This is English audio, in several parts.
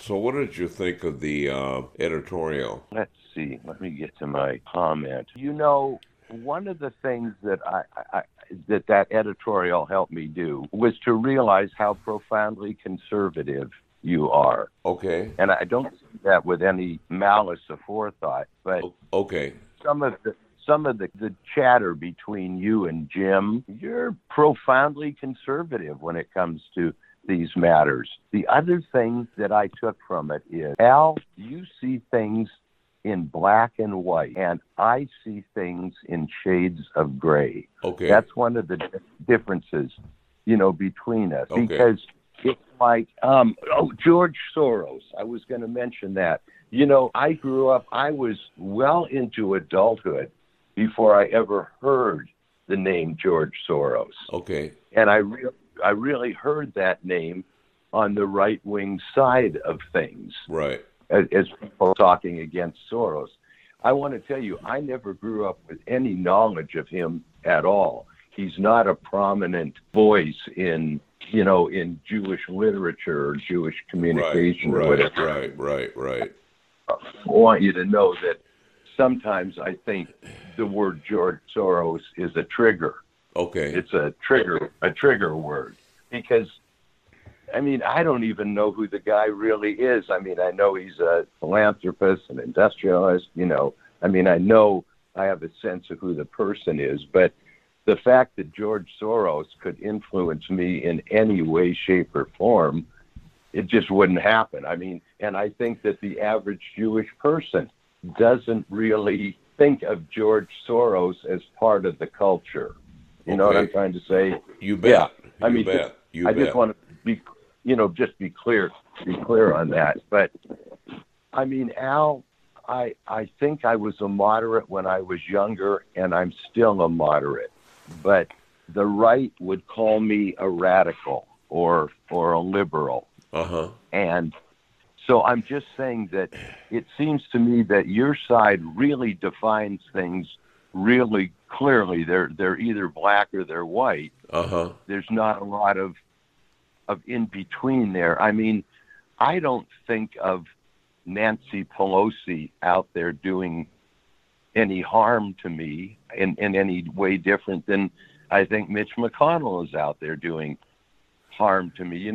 So what did you think of the editorial? Let's see. Let me get to my comment. You know, one of the things that that editorial helped me do was to realize how profoundly conservative you are. Okay. And I don't say that with any malice aforethought, but Okay. some of the chatter between you and Jim, you're profoundly conservative when it comes to these matters. The other thing that I took from it is, Al, you see things in black and white, and I see things in shades of gray. Okay. That's one of the differences, between us. Okay. Because it's like, George Soros, I was going to mention that. I grew up, I was well into adulthood before I ever heard the name George Soros. Okay. And I really heard that name on the right-wing side of things. Right. As people talking against Soros. I want to tell you, I never grew up with any knowledge of him at all. He's not a prominent voice in Jewish literature or Jewish communication or whatever. Right. I want you to know that sometimes I think the word George Soros is a trigger. Okay. It's a trigger word, because I don't even know who the guy really is. I know he's a philanthropist, an industrialist, I know I have a sense of who the person is, but the fact that George Soros could influence me in any way, shape, or form, it just wouldn't happen. And I think that the average Jewish person doesn't really think of George Soros as part of the culture. You know what I'm trying to say? You bet. Yeah. You bet. I just want to be, just be clear on that. But Al, I think I was a moderate when I was younger, and I'm still a moderate. But the right would call me a radical or a liberal. Uh-huh. And so I'm just saying that it seems to me that your side really defines things really clearly. They're either black or they're white. Uh-huh. There's not a lot of in between there. I don't think of Nancy Pelosi out there doing any harm to me in any way different than I think Mitch McConnell is out there doing harm to me.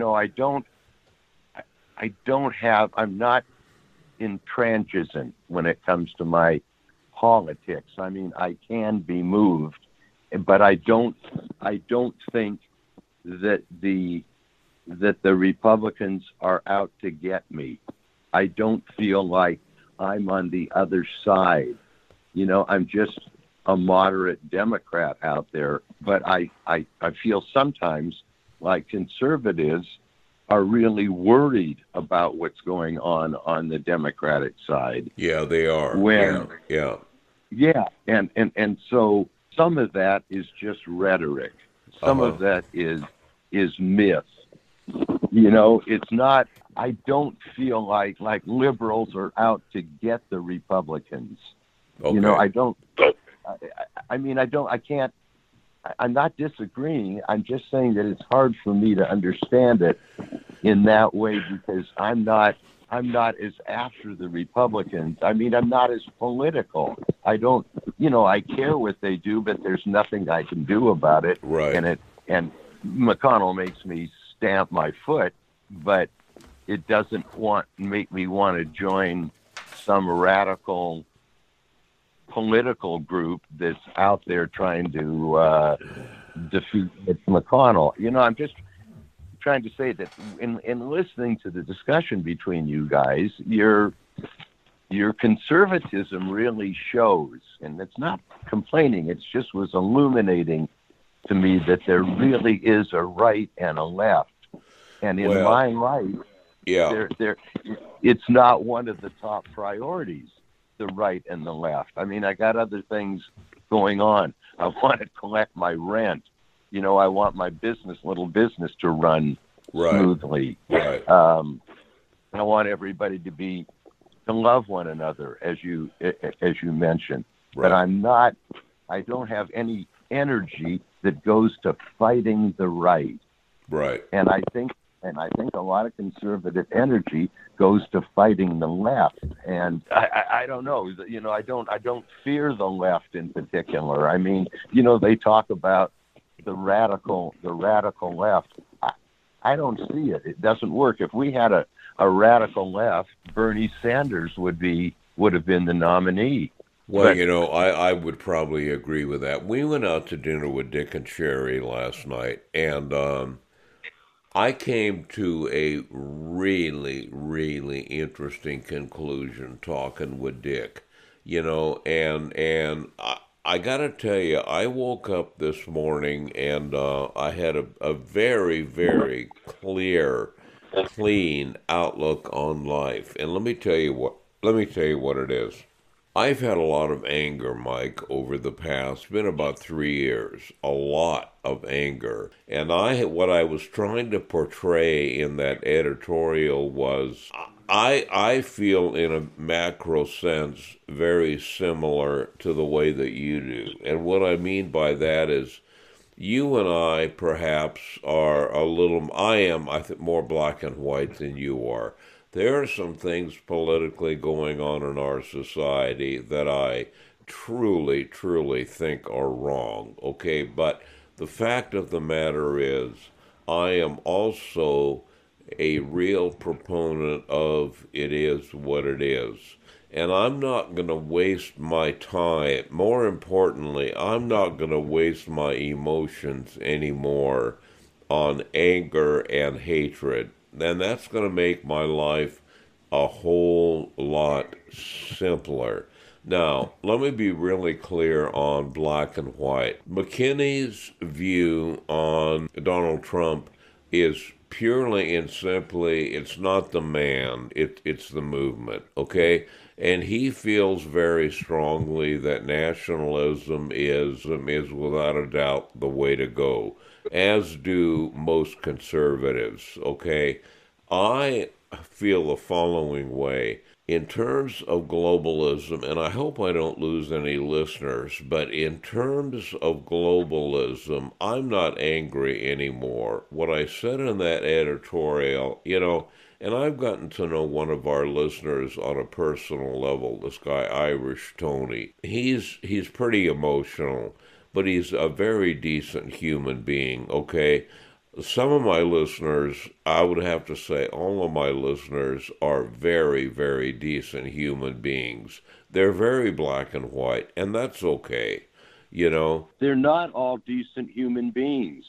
I'm not intransigent when it comes to my politics. I can be moved, but I don't think that the Republicans are out to get me. I don't feel like I'm on the other side. I'm just a moderate Democrat out there, but I feel sometimes like conservatives are really worried about what's going on the Democratic side. Yeah, they are. Yeah. Yeah, and so some of that is just rhetoric. Some of that is myth. It's not. I don't feel like liberals are out to get the Republicans. Okay. I don't. I can't. I'm not disagreeing. I'm just saying that it's hard for me to understand it in that way, because I'm not as after the Republicans. I'm not as political. I don't, I care what they do, but there's nothing I can do about it. Right. And McConnell makes me stamp my foot, but it doesn't make me want to join some radical political group that's out there trying to defeat Mitch McConnell. I'm just trying to say that in listening to the discussion between you guys, your conservatism really shows, and it's not complaining, it's just was illuminating to me that there really is a right and a left. And in my life, it's not one of the top priorities, the right and the left. I got other things going on. I want to collect my rent. I want my little business to run smoothly. Right. I want everybody to love one another, as you mentioned. Right. But I don't have any energy that goes to fighting the right. Right. And I think And I think a lot of conservative energy goes to fighting the left. And I don't know, I don't fear the left in particular. I mean, they talk about the radical left. I don't see it. It doesn't work. If we had a radical left, Bernie Sanders would have been the nominee. Well, I would probably agree with that. We went out to dinner with Dick and Sherry last night, and I came to a really, really interesting conclusion talking with Dick. And I got to tell you, I woke up this morning and I had a very, very clean outlook on life. And let me tell you what it is. I've had a lot of anger, Mike, over the past, been about 3 years, a lot of anger. And what I was trying to portray in that editorial was, I feel in a macro sense very similar to the way that you do. And what I mean by that is, you and I perhaps are I am, I think, more black and white than you are. There are some things politically going on in our society that I truly, truly think are wrong, okay? But the fact of the matter is, I am also a real proponent of it is what it is. And I'm not going to waste my time. More importantly, I'm not going to waste my emotions anymore on anger and hatred. Then that's going to make my life a whole lot simpler. Now, let me be really clear on black and white. McKinney's view on Donald Trump is purely and simply, it's not the man, it's the movement, okay? And he feels very strongly that nationalism is without a doubt the way to go, as do most conservatives, okay? I feel the following way. In terms of globalism, and I hope I don't lose any listeners, but in terms of globalism, I'm not angry anymore. What I said in that editorial, and I've gotten to know one of our listeners on a personal level, this guy Irish Tony. He's pretty emotional, but he's a very decent human being, okay? Some of my listeners, I would have to say all of my listeners are very, very decent human beings. They're very black and white, and that's okay, They're not all decent human beings.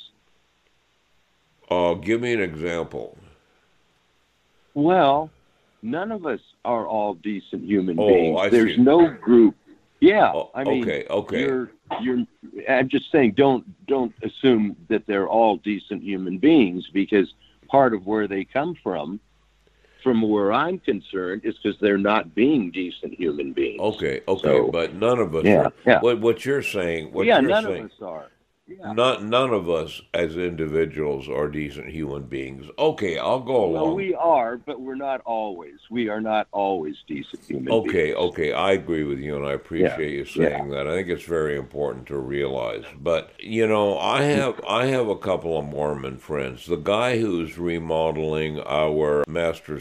Give me an example. Well, none of us are all decent human beings. There's no group. Yeah, okay. I'm just saying, don't assume that they're all decent human beings, because part of where they come from where I'm concerned, is because they're not being decent human beings. Okay, so, but none of us are. Yeah. What you're saying, none of us are. Yeah. None of us as individuals are decent human beings. Okay, I'll go along. Well, we are, but we're not always. We are not always decent human beings. Okay, I agree with you, and I appreciate you saying that. I think it's very important to realize. But I have a couple of Mormon friends. The guy who's remodeling our master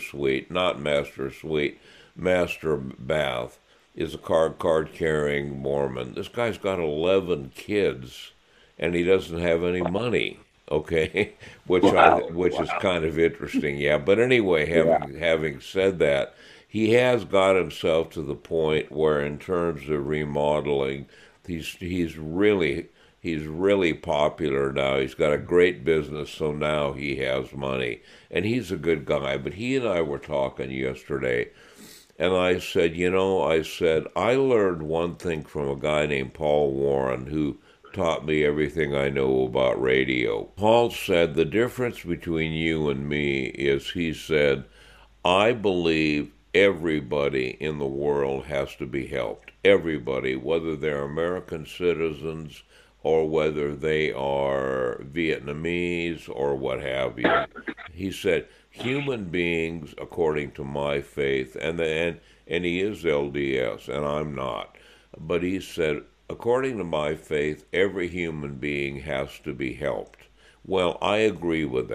bath is a card-carrying Mormon. This guy's got 11 kids. And he doesn't have any money, okay, which is kind of interesting, yeah. But anyway, having said that, he has got himself to the point where, in terms of remodeling, he's really popular now. He's got a great business, so now he has money, and he's a good guy. But he and I were talking yesterday, and I said, I learned one thing from a guy named Paul Warren, who taught me everything I know about radio. Paul said, the difference between you and me is, he said, I believe everybody in the world has to be helped. Everybody, whether they're American citizens or whether they are Vietnamese or what have you. He said, human beings, according to my faith, and he is LDS, and I'm not, but he said, according to my faith, every human being has to be helped. Well, I agree with that.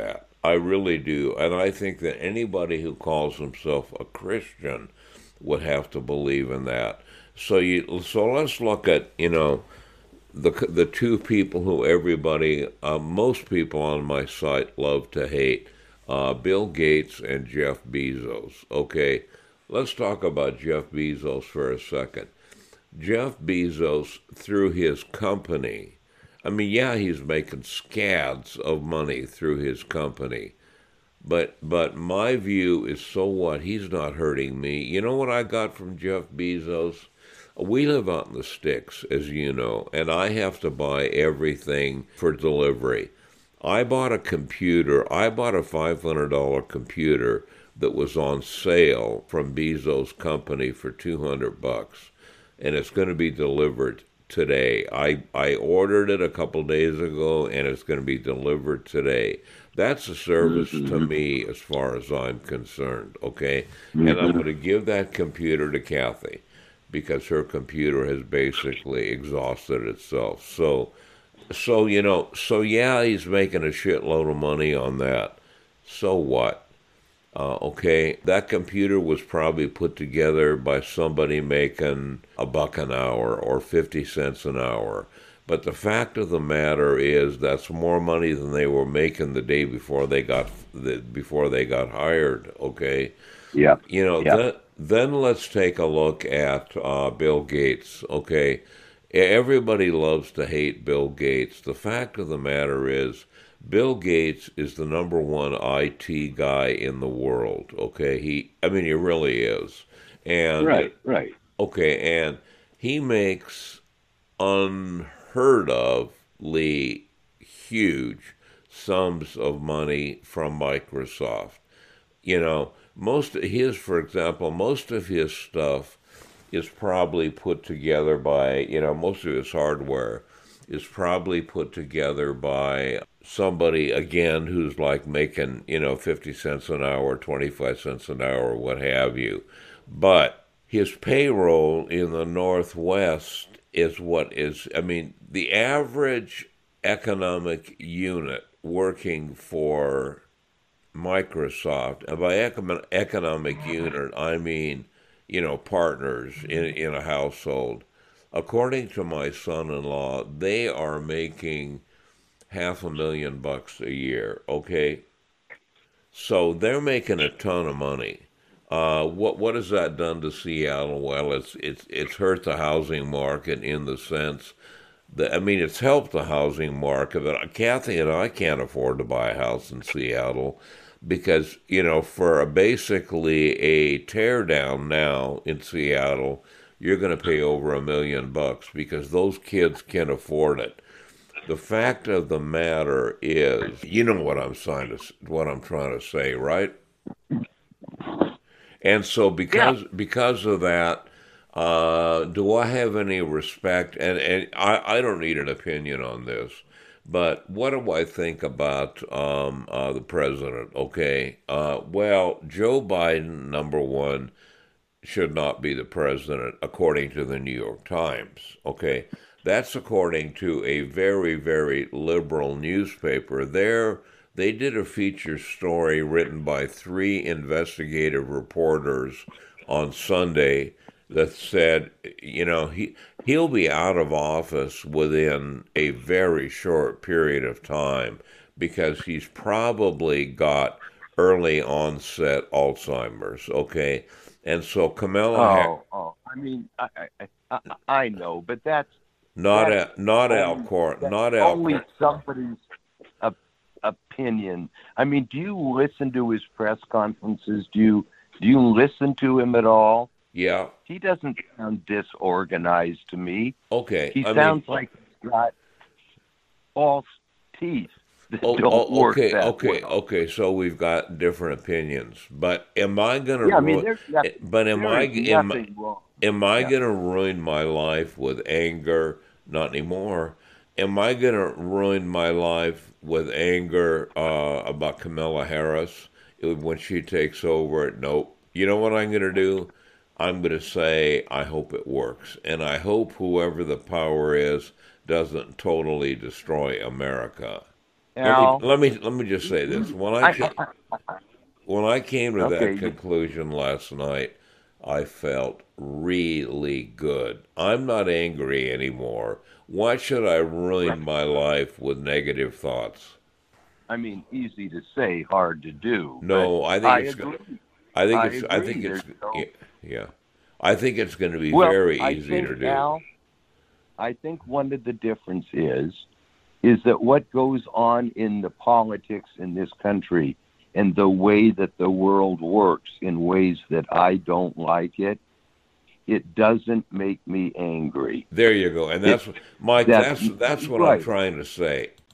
I really do. And I think that anybody who calls himself a Christian would have to believe in that. So let's look at, the two people who everybody, most people on my site love to hate, Bill Gates and Jeff Bezos. Okay, let's talk about Jeff Bezos for a second. Jeff Bezos, through his company, I mean, yeah, he's making scads of money through his company, but my view is, so what? He's not hurting me. You know what I got from Jeff Bezos? We live out in the sticks, as you know, and I have to buy everything for delivery. I bought a computer. I bought a $500 computer that was on sale from Bezos' company for $200, and it's going to be delivered today. I ordered it a couple days ago, and it's going to be delivered today. That's a service to me as far as I'm concerned, okay? And I'm going to give that computer to Kathy because her computer has basically exhausted itself. So yeah, he's making a shitload of money on that. So what? Okay, that computer was probably put together by somebody making $1 an hour or 50 cents an hour. But the fact of the matter is, that's more money than they were making the day before they got hired. Okay, Yeah. Yeah. then let's take a look at Bill Gates. Okay, everybody loves to hate Bill Gates. The fact of the matter is, Bill Gates is the number one IT guy in the world. Okay, I mean, he really is. And Right. Right. okay, and he makes unheard ofly huge sums of money from Microsoft. For example, most of his stuff is probably put together by, most of his hardware is probably put together by somebody, again, who's like making, 50 cents an hour, 25 cents an hour, what have you. But his payroll in the Northwest is I mean, the average economic unit working for Microsoft, and by economic unit, I mean, partners in a household. According to my son-in-law, they are making $500,000 a year. Okay, so they're making a ton of money. What has that done to Seattle? Well, it's hurt the housing market in the sense that, I mean, it's helped the housing market, but Kathy and I can't afford to buy a house in Seattle because, for basically a tear down now in Seattle, you're going to pay over $1 million because those kids can afford it. The fact of the matter is, you know what I'm trying to say, right? And so Yeah. because of that, do I have any respect? And I don't need an opinion on this, but what do I think about the president? Okay, well, Joe Biden, number one, should not be the president, according to the New York Times. Okay, that's according to a very, very liberal newspaper. They did a feature story written by three investigative reporters on Sunday that said, he'll be out of office within a very short period of time because he's probably got early onset Alzheimer's. Okay, and so I mean, I know, but not that's not only Alcor, that's not only Alcor. somebody's op- opinion. I mean, do you listen to his press conferences? Do you listen to him at all? Yeah. He doesn't sound disorganized to me. Okay. He I mean, sounds like he's got false teeth that don't oh, work okay, that okay, well. okay. So we've got different opinions, but am I gonna Yeah, I mean, ruin? there is nothing wrong. Am I Yeah. gonna ruin my life with anger? Not anymore. Am I gonna ruin my life with anger about Kamala Harris when she takes over? Nope. You know what I'm gonna do? I'm gonna say I hope it works, and I hope whoever the power is doesn't totally destroy America. Al. Let me just say this. I, When I came to that okay. conclusion last night, I felt really good. I'm not angry anymore. Why should I ruin my life with negative thoughts? I mean, easy to say, hard to do. But No, I agree. I I agree. think it's There's no. yeah. I think it's going to be Well, very I easy think to do. Al. I think one of the difference is that what goes on in the politics in this country and the way that the world works in ways that I don't like it, it doesn't make me angry. There you go. And It that's Mike, that's that's what I'm right. trying to say.